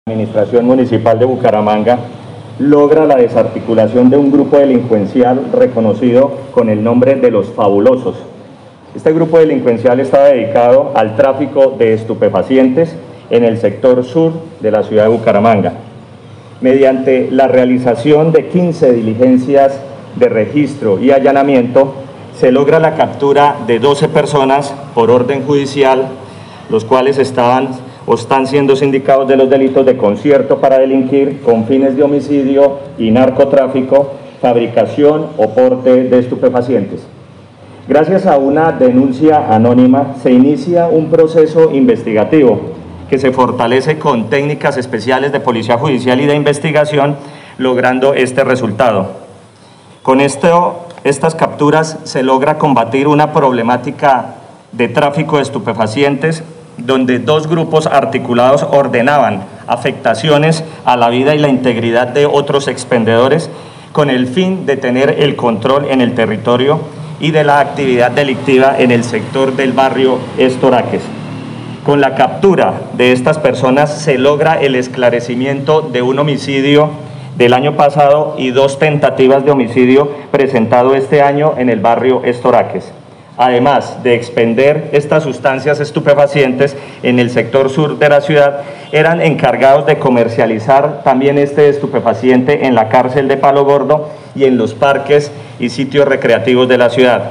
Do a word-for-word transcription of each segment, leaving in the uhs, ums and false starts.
Administración Municipal de Bucaramanga logra la desarticulación de un grupo delincuencial reconocido con el nombre de Los Fabulosos. Este grupo delincuencial estaba dedicado al tráfico de estupefacientes en el sector sur de la ciudad de Bucaramanga. Mediante la realización de quince diligencias de registro y allanamiento, se logra la captura de doce personas por orden judicial, los cuales estaban o están siendo sindicados de los delitos de concierto para delinquir con fines de homicidio y narcotráfico, fabricación o porte de estupefacientes. Gracias a una denuncia anónima se inicia un proceso investigativo que se fortalece con técnicas especiales de policía judicial y de investigación, logrando este resultado. Con esto, estas capturas se logra combatir una problemática de tráfico de estupefacientes donde dos grupos articulados ordenaban afectaciones a la vida y la integridad de otros expendedores con el fin de tener el control en el territorio y de la actividad delictiva en el sector del barrio Estoraques. Con la captura de estas personas se logra el esclarecimiento de un homicidio del año pasado y dos tentativas de homicidio presentado este año en el barrio Estoraques. Además de expender estas sustancias estupefacientes en el sector sur de la ciudad, eran encargados de comercializar también este estupefaciente en la cárcel de Palo Gordo y en los parques y sitios recreativos de la ciudad.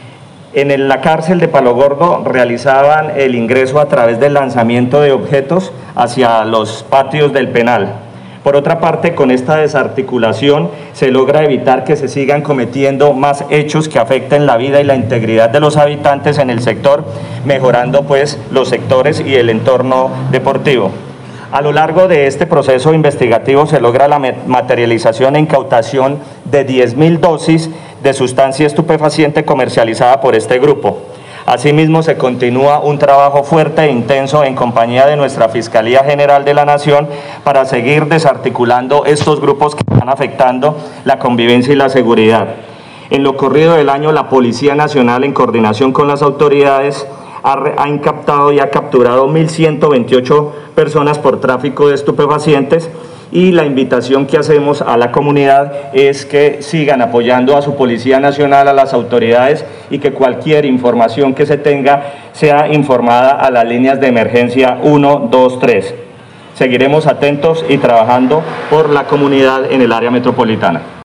En la cárcel de Palo Gordo realizaban el ingreso a través del lanzamiento de objetos hacia los patios del penal. Por otra parte, con esta desarticulación se logra evitar que se sigan cometiendo más hechos que afecten la vida y la integridad de los habitantes en el sector, mejorando pues los sectores y el entorno deportivo. A lo largo de este proceso investigativo se logra la materialización e incautación de diez mil dosis de sustancia estupefaciente comercializada por este grupo. Asimismo, se continúa un trabajo fuerte e intenso en compañía de nuestra Fiscalía General de la Nación para seguir desarticulando estos grupos que están afectando la convivencia y la seguridad. En lo corrido del año, la Policía Nacional, en coordinación con las autoridades, ha, ha incaptado y ha capturado mil ciento veintiocho personas por tráfico de estupefacientes, y la invitación que hacemos a la comunidad es que sigan apoyando a su Policía Nacional, a las autoridades, y que cualquier información que se tenga sea informada a las líneas de emergencia uno dos tres. Seguiremos atentos y trabajando por la comunidad en el área metropolitana.